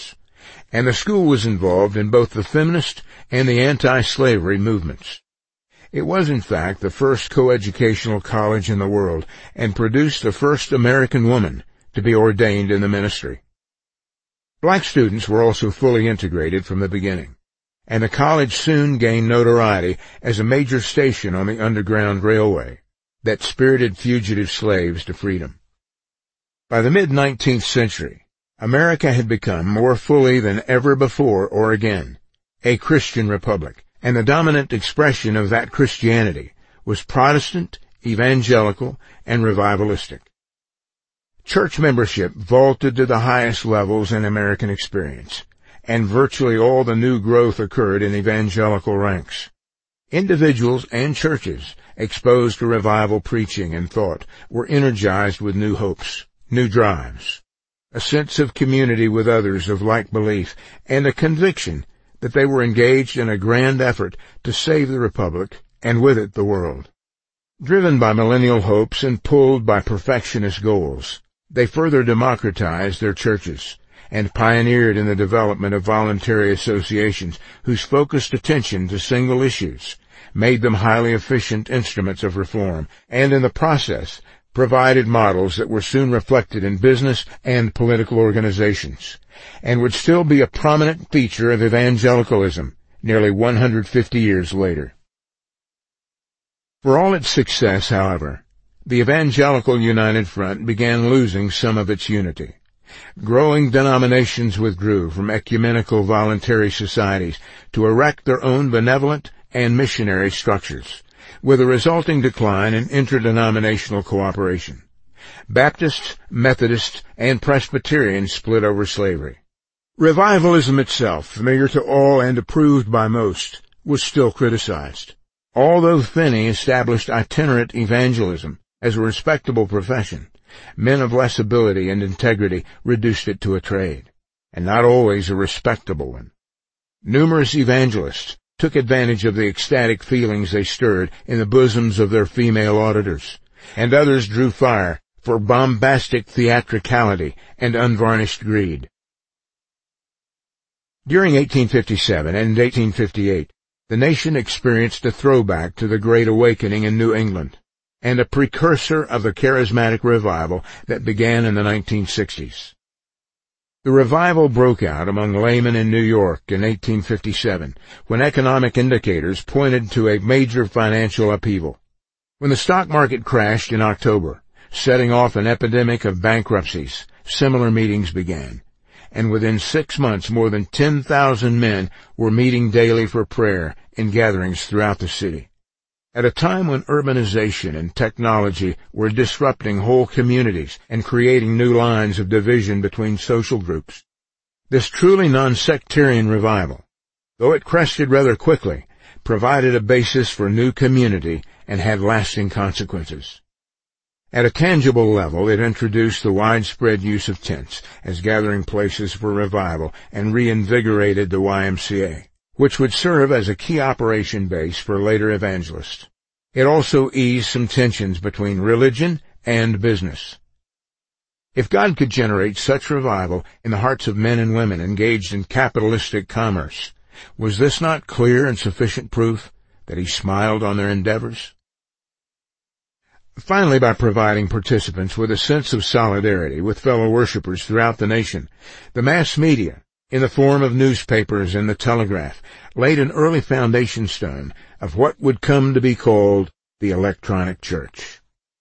and the school was involved in both the feminist and the anti-slavery movements. It was, in fact, the first coeducational college in the world and produced the first American woman to be ordained in the ministry. Black students were also fully integrated from the beginning, and the college soon gained notoriety as a major station on the Underground Railway that spirited fugitive slaves to freedom. By the mid-19th century, America had become more fully than ever before or again a Christian republic, and the dominant expression of that Christianity was Protestant, evangelical, and revivalistic. Church membership vaulted to the highest levels in American experience, and virtually all the new growth occurred in evangelical ranks. Individuals and churches exposed to revival preaching and thought were energized with new hopes, new drives, a sense of community with others of like belief, and a conviction that they were engaged in a grand effort to save the Republic, and with it the world. Driven by millennial hopes and pulled by perfectionist goals, they further democratized their churches and pioneered in the development of voluntary associations whose focused attention to single issues made them highly efficient instruments of reform, and in the process provided models that were soon reflected in business and political organizations, and would still be a prominent feature of evangelicalism nearly 150 years later. For all its success, however, the Evangelical United Front began losing some of its unity. Growing denominations withdrew from ecumenical voluntary societies to erect their own benevolent and missionary structures, with a resulting decline in interdenominational cooperation. Baptists, Methodists, and Presbyterians split over slavery. Revivalism itself, familiar to all and approved by most, was still criticized, although Finney established itinerant evangelism as a respectable profession. Men of less ability and integrity reduced it to a trade, and not always a respectable one. Numerous evangelists took advantage of the ecstatic feelings they stirred in the bosoms of their female auditors, and others drew fire for bombastic theatricality and unvarnished greed. During 1857 and 1858, the nation experienced a throwback to the Great Awakening in New England, and a precursor of the charismatic revival that began in the 1960s. The revival broke out among laymen in New York in 1857, when economic indicators pointed to a major financial upheaval. When the stock market crashed in October, setting off an epidemic of bankruptcies, similar meetings began, and within 6 months more than 10,000 men were meeting daily for prayer in gatherings throughout the city. At a time when urbanization and technology were disrupting whole communities and creating new lines of division between social groups, this truly non-sectarian revival, though it crested rather quickly, provided a basis for new community and had lasting consequences. At a tangible level, it introduced the widespread use of tents as gathering places for revival and reinvigorated the YMCA, which would serve as a key operation base for later evangelists. It also eased some tensions between religion and business. If God could generate such revival in the hearts of men and women engaged in capitalistic commerce, was this not clear and sufficient proof that He smiled on their endeavors? Finally, by providing participants with a sense of solidarity with fellow worshipers throughout the nation, the mass media, in the form of newspapers and the telegraph, laid an early foundation stone of what would come to be called the electronic church.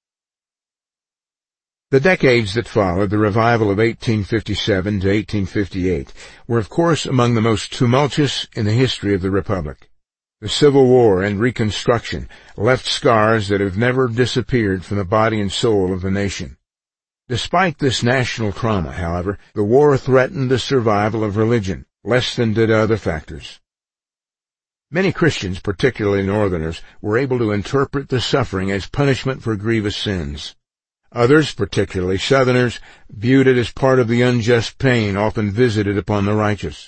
The decades that followed the revival of 1857 to 1858 were, of course, among the most tumultuous in the history of the Republic. The Civil War and Reconstruction left scars that have never disappeared from the body and soul of the nation. Despite this national trauma, however, the war threatened the survival of religion less than did other factors. Many Christians, particularly Northerners, were able to interpret the suffering as punishment for grievous sins. Others, particularly Southerners, viewed it as part of the unjust pain often visited upon the righteous.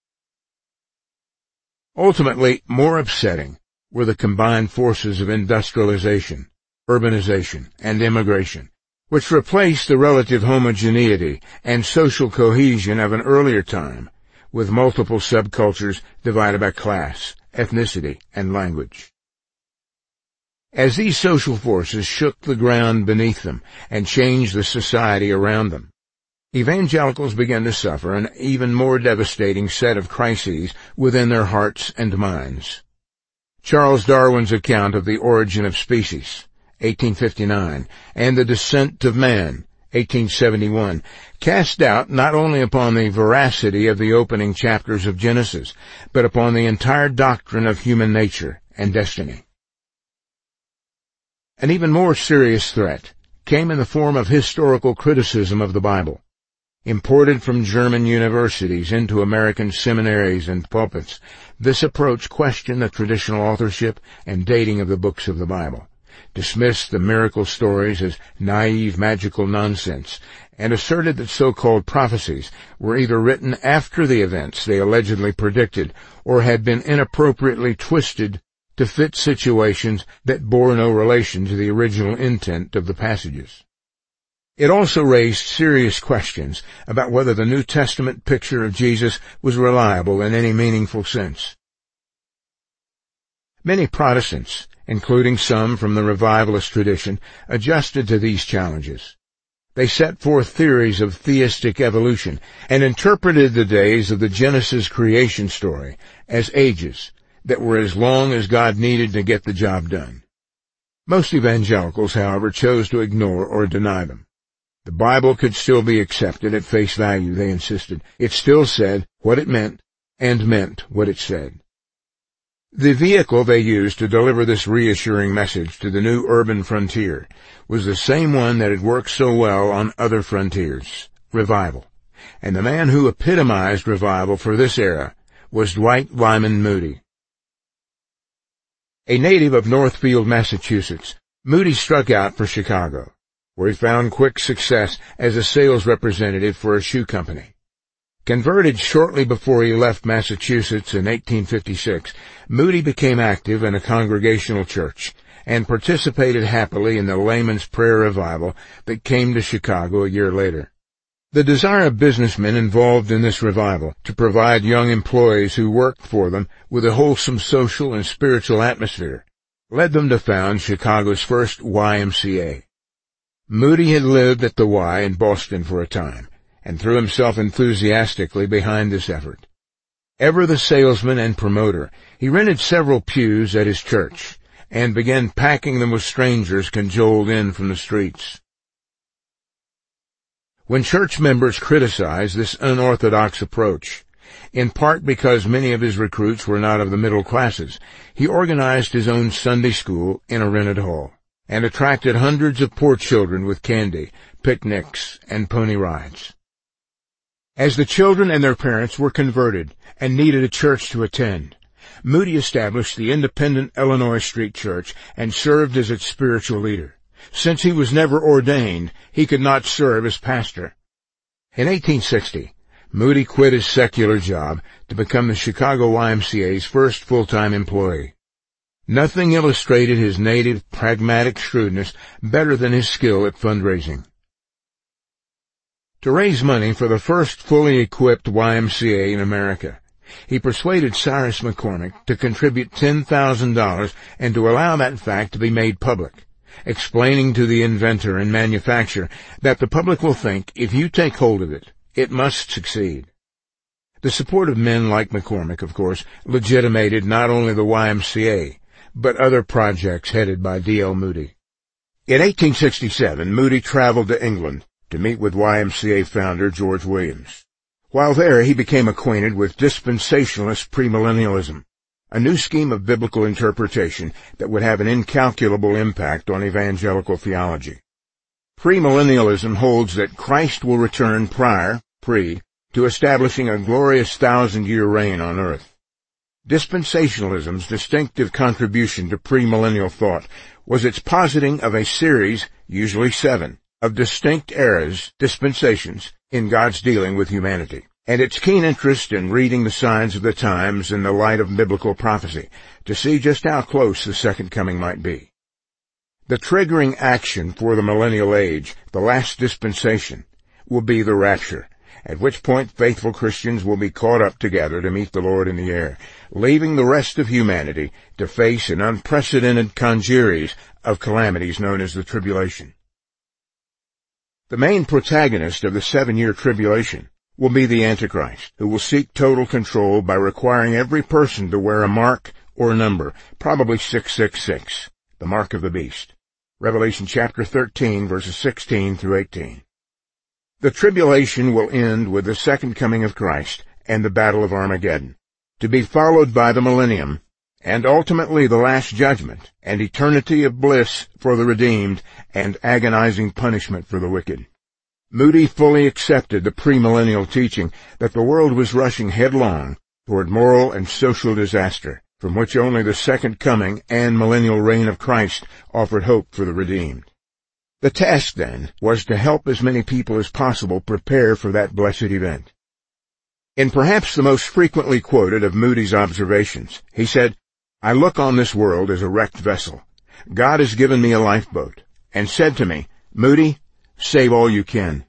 Ultimately, more upsetting were the combined forces of industrialization, urbanization, and immigration, which replaced the relative homogeneity and social cohesion of an earlier time with multiple subcultures divided by class, ethnicity, and language. As these social forces shook the ground beneath them and changed the society around them, evangelicals began to suffer an even more devastating set of crises within their hearts and minds. Charles Darwin's account of the origin of species, 1859, and the descent of man, 1871, cast doubt not only upon the veracity of the opening chapters of Genesis, but upon the entire doctrine of human nature and destiny. An even more serious threat came in the form of historical criticism of the Bible. Imported from German universities into American seminaries and pulpits, this approach questioned the traditional authorship and dating of the books of the Bible, dismissed the miracle stories as naive magical nonsense, and asserted that so-called prophecies were either written after the events they allegedly predicted or had been inappropriately twisted to fit situations that bore no relation to the original intent of the passages. It also raised serious questions about whether the New Testament picture of Jesus was reliable in any meaningful sense. Many Protestants, including some from the revivalist tradition, adjusted to these challenges. They set forth theories of theistic evolution and interpreted the days of the Genesis creation story as ages that were as long as God needed to get the job done. Most evangelicals, however, chose to ignore or deny them. The Bible could still be accepted at face value, they insisted. It still said what it meant and meant what it said. The vehicle they used to deliver this reassuring message to the new urban frontier was the same one that had worked so well on other frontiers, revival. And the man who epitomized revival for this era was Dwight Lyman Moody. A native of Northfield, Massachusetts, Moody struck out for Chicago, where he found quick success as a sales representative for a shoe company. Converted shortly before he left Massachusetts in 1856, Moody became active in a congregational church and participated happily in the Layman's Prayer revival that came to Chicago a year later. The desire of businessmen involved in this revival to provide young employees who worked for them with a wholesome social and spiritual atmosphere led them to found Chicago's first YMCA. Moody had lived at the Y in Boston for a time, and threw himself enthusiastically behind this effort. Ever the salesman and promoter, he rented several pews at his church, and began packing them with strangers cajoled in from the streets. When church members criticized this unorthodox approach, in part because many of his recruits were not of the middle classes, he organized his own Sunday school in a rented hall, and attracted hundreds of poor children with candy, picnics, and pony rides. As the children and their parents were converted and needed a church to attend, Moody established the independent Illinois Street Church and served as its spiritual leader. Since he was never ordained, he could not serve as pastor. In 1860, Moody quit his secular job to become the Chicago YMCA's first full-time employee. Nothing illustrated his native pragmatic shrewdness better than his skill at fundraising. To raise money for the first fully equipped YMCA in America, he persuaded Cyrus McCormick to contribute $10,000 and to allow that fact to be made public, explaining to the inventor and manufacturer that the public will think if you take hold of it, it must succeed. The support of men like McCormick, of course, legitimated not only the YMCA, but other projects headed by D.L. Moody. In 1867, Moody traveled to England to meet with YMCA founder George Williams. While there, he became acquainted with dispensationalist premillennialism, a new scheme of biblical interpretation that would have an incalculable impact on evangelical theology. Premillennialism holds that Christ will return to establishing a glorious 1,000-year reign on earth. Dispensationalism's distinctive contribution to premillennial thought was its positing of a series, usually 7, of distinct eras, dispensations, in God's dealing with humanity, and its keen interest in reading the signs of the times in the light of biblical prophecy to see just how close the second coming might be. The triggering action for the millennial age, the last dispensation, will be the rapture, at which point faithful Christians will be caught up together to meet the Lord in the air, leaving the rest of humanity to face an unprecedented congeries of calamities known as the tribulation. The main protagonist of the 7-year tribulation will be the Antichrist, who will seek total control by requiring every person to wear a mark or number, probably 666, the mark of the beast. Revelation chapter 13, verses 16 through 18. The tribulation will end with the second coming of Christ and the battle of Armageddon, to be followed by the millennium, and ultimately the last judgment, and eternity of bliss for the redeemed, and agonizing punishment for the wicked. Moody fully accepted the premillennial teaching that the world was rushing headlong toward moral and social disaster, from which only the second coming and millennial reign of Christ offered hope for the redeemed. The task, then, was to help as many people as possible prepare for that blessed event. In perhaps the most frequently quoted of Moody's observations, he said, "I look on this world as a wrecked vessel. God has given me a lifeboat, and said to me, 'Moody, save all you can.'"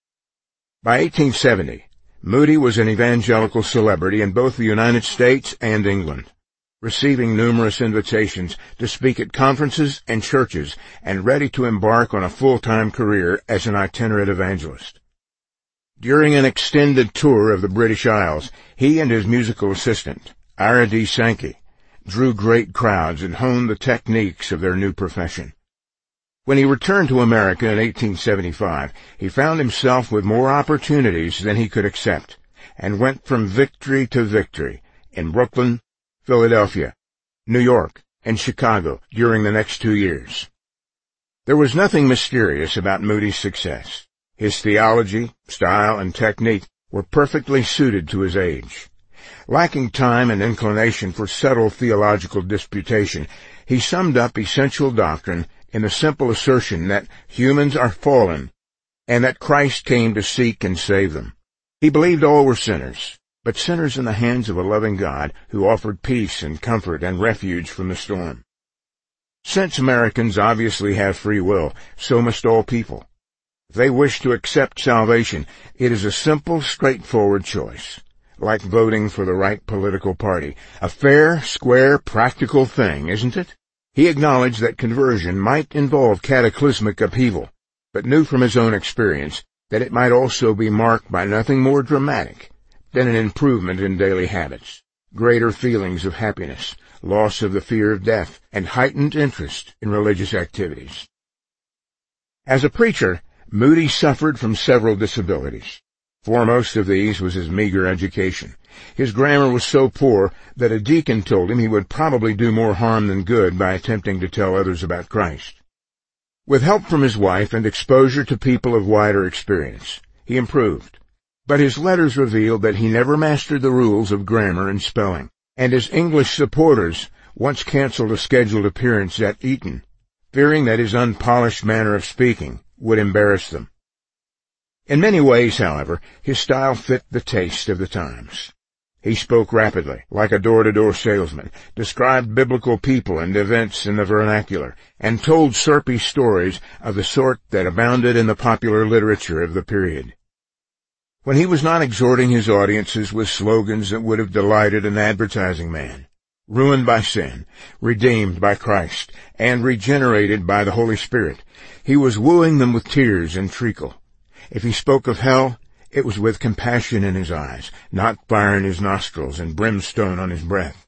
By 1870, Moody was an evangelical celebrity in both the United States and England, receiving numerous invitations to speak at conferences and churches, and ready to embark on a full-time career as an itinerant evangelist. During an extended tour of the British Isles, he and his musical assistant, Ira D. Sankey, drew great crowds and honed the techniques of their new profession. When he returned to America in 1875, he found himself with more opportunities than he could accept, and went from victory to victory in Brooklyn, Philadelphia, New York, and Chicago during the next 2 years. There was nothing mysterious about Moody's success. His theology, style, and technique were perfectly suited to his age. Lacking time and inclination for subtle theological disputation, he summed up essential doctrine in the simple assertion that humans are fallen, and that Christ came to seek and save them. He believed all were sinners, but sinners in the hands of a loving God who offered peace and comfort and refuge from the storm. Since Americans obviously have free will, so must all people. If they wish to accept salvation, it is a simple, straightforward choice, like voting for the right political party. A fair, square, practical thing, isn't it? He acknowledged that conversion might involve cataclysmic upheaval, but knew from his own experience that it might also be marked by nothing more dramatic than an improvement in daily habits, greater feelings of happiness, loss of the fear of death, and heightened interest in religious activities. As a preacher, Moody suffered from several disabilities. Foremost of these was his meager education. His grammar was so poor that a deacon told him he would probably do more harm than good by attempting to tell others about Christ. With help from his wife and exposure to people of wider experience, he improved. But his letters revealed that he never mastered the rules of grammar and spelling, and his English supporters once canceled a scheduled appearance at Eton, fearing that his unpolished manner of speaking would embarrass them. In many ways, however, his style fit the taste of the times. He spoke rapidly, like a door-to-door salesman, described biblical people and events in the vernacular, and told syrupy stories of the sort that abounded in the popular literature of the period. When he was not exhorting his audiences with slogans that would have delighted an advertising man, ruined by sin, redeemed by Christ, and regenerated by the Holy Spirit, he was wooing them with tears and treacle. If he spoke of hell, it was with compassion in his eyes, not fire in his nostrils and brimstone on his breath.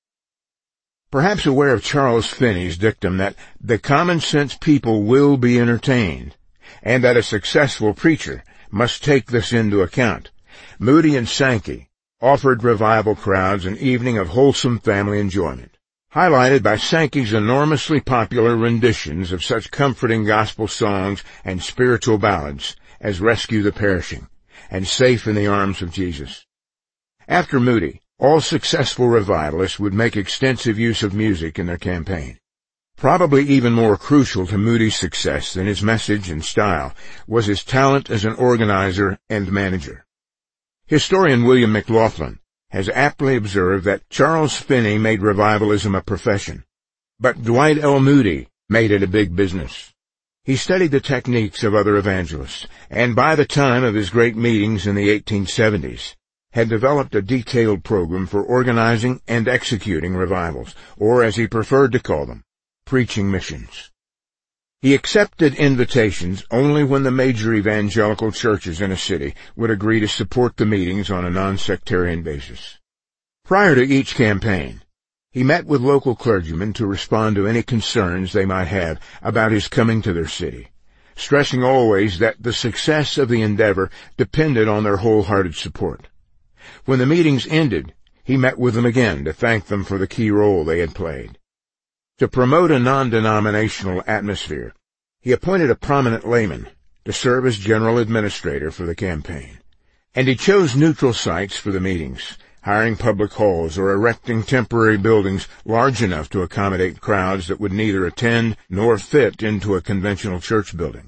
Perhaps aware of Charles Finney's dictum that the common-sense people will be entertained, and that a successful preacher must take this into account, Moody and Sankey offered revival crowds an evening of wholesome family enjoyment, highlighted by Sankey's enormously popular renditions of such comforting gospel songs and spiritual ballads as Rescue the Perishing and Safe in the Arms of Jesus. After Moody, all successful revivalists would make extensive use of music in their campaign. Probably even more crucial to Moody's success than his message and style was his talent as an organizer and manager. Historian William McLaughlin has aptly observed that Charles Finney made revivalism a profession, but Dwight L. Moody made it a big business. He studied the techniques of other evangelists, and by the time of his great meetings in the 1870s, had developed a detailed program for organizing and executing revivals, or as he preferred to call them, preaching missions. He accepted invitations only when the major evangelical churches in a city would agree to support the meetings on a non-sectarian basis. Prior to each campaign, he met with local clergymen to respond to any concerns they might have about his coming to their city, stressing always that the success of the endeavor depended on their wholehearted support. When the meetings ended, he met with them again to thank them for the key role they had played. To promote a non-denominational atmosphere, he appointed a prominent layman to serve as general administrator for the campaign, and he chose neutral sites for the meetings, hiring public halls or erecting temporary buildings large enough to accommodate crowds that would neither attend nor fit into a conventional church building.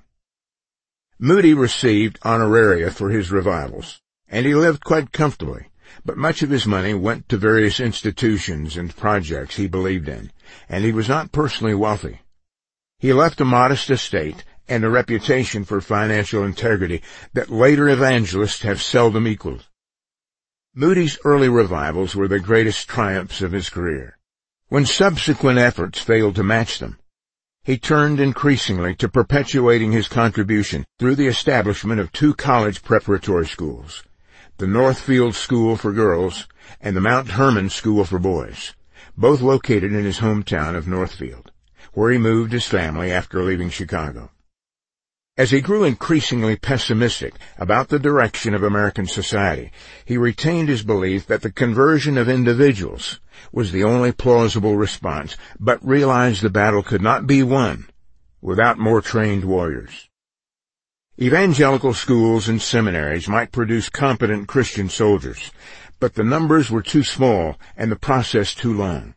Moody received honoraria for his revivals, and he lived quite comfortably, but much of his money went to various institutions and projects he believed in, and he was not personally wealthy. He left a modest estate and a reputation for financial integrity that later evangelists have seldom equaled. Moody's early revivals were the greatest triumphs of his career. When subsequent efforts failed to match them, he turned increasingly to perpetuating his contribution through the establishment of 2 college preparatory schools, the Northfield School for Girls and the Mount Hermon School for Boys, both located in his hometown of Northfield, where he moved his family after leaving Chicago. As he grew increasingly pessimistic about the direction of American society, he retained his belief that the conversion of individuals was the only plausible response, but realized the battle could not be won without more trained warriors. Evangelical schools and seminaries might produce competent Christian soldiers, but the numbers were too small and the process too long.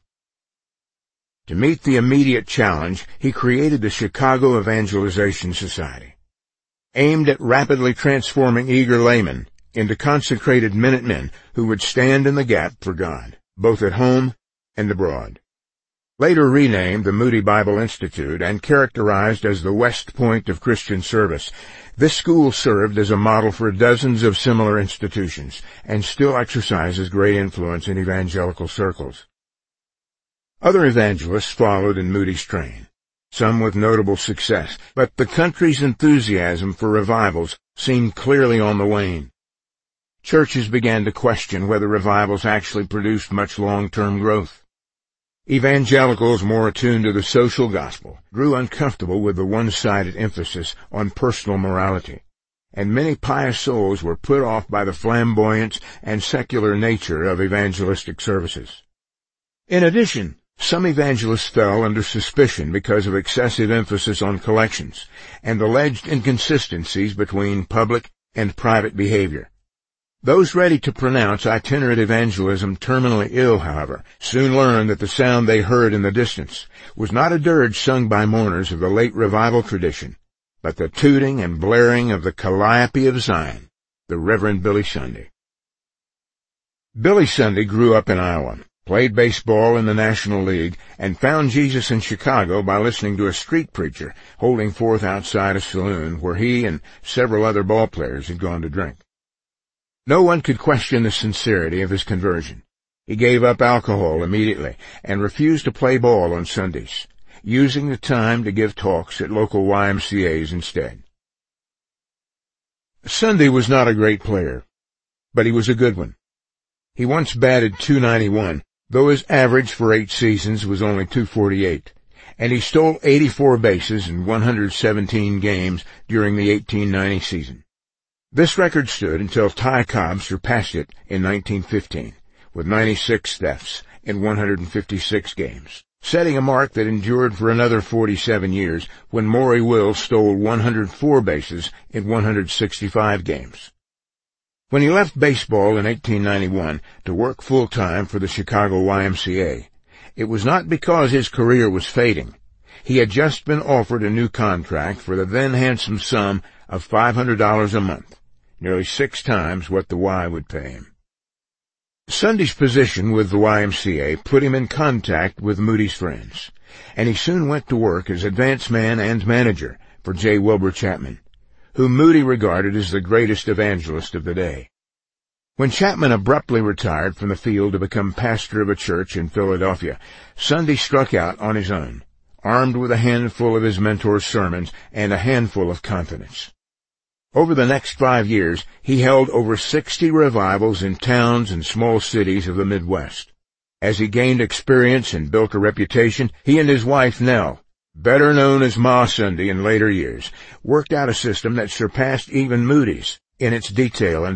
To meet the immediate challenge, he created the Chicago Evangelization Society, aimed at rapidly transforming eager laymen into consecrated Minutemen who would stand in the gap for God, both at home and abroad. Later renamed the Moody Bible Institute and characterized as the West Point of Christian service, this school served as a model for dozens of similar institutions and still exercises great influence in evangelical circles. Other evangelists followed in Moody's train, some with notable success, but the country's enthusiasm for revivals seemed clearly on the wane. Churches began to question whether revivals actually produced much long-term growth. Evangelicals more attuned to the social gospel grew uncomfortable with the one-sided emphasis on personal morality, and many pious souls were put off by the flamboyance and secular nature of evangelistic services. In addition, some evangelists fell under suspicion because of excessive emphasis on collections and alleged inconsistencies between public and private behavior. Those ready to pronounce itinerant evangelism terminally ill, however, soon learned that the sound they heard in the distance was not a dirge sung by mourners of the late revival tradition, but the tooting and blaring of the Calliope of Zion, the Reverend Billy Sunday. Billy Sunday grew up in Iowa, played baseball in the National League, and found Jesus in Chicago by listening to a street preacher holding forth outside a saloon where he and several other ballplayers had gone to drink. No one could question the sincerity of his conversion. He gave up alcohol immediately and refused to play ball on Sundays, using the time to give talks at local YMCAs instead. Sunday was not a great player, but he was a good one. He once batted .291, though his average for 8 seasons was only .248, and he stole 84 bases in 117 games during the 1890 season. This record stood until Ty Cobb surpassed it in 1915, with 96 thefts in 156 games, setting a mark that endured for another 47 years when Maury Wills stole 104 bases in 165 games. When he left baseball in 1891 to work full-time for the Chicago YMCA, it was not because his career was fading. He had just been offered a new contract for the then handsome sum of $500 a month, nearly 6 times what the Y would pay him. Sunday's position with the YMCA put him in contact with Moody's friends, and he soon went to work as advance man and manager for J. Wilbur Chapman, whom Moody regarded as the greatest evangelist of the day. When Chapman abruptly retired from the field to become pastor of a church in Philadelphia, Sunday struck out on his own, armed with a handful of his mentor's sermons and a handful of confidence. Over the next 5 years, he held over 60 revivals in towns and small cities of the Midwest. As he gained experience and built a reputation, he and his wife, Nell, better known as Ma Sunday in later years, worked out a system that surpassed even Moody's in its detail and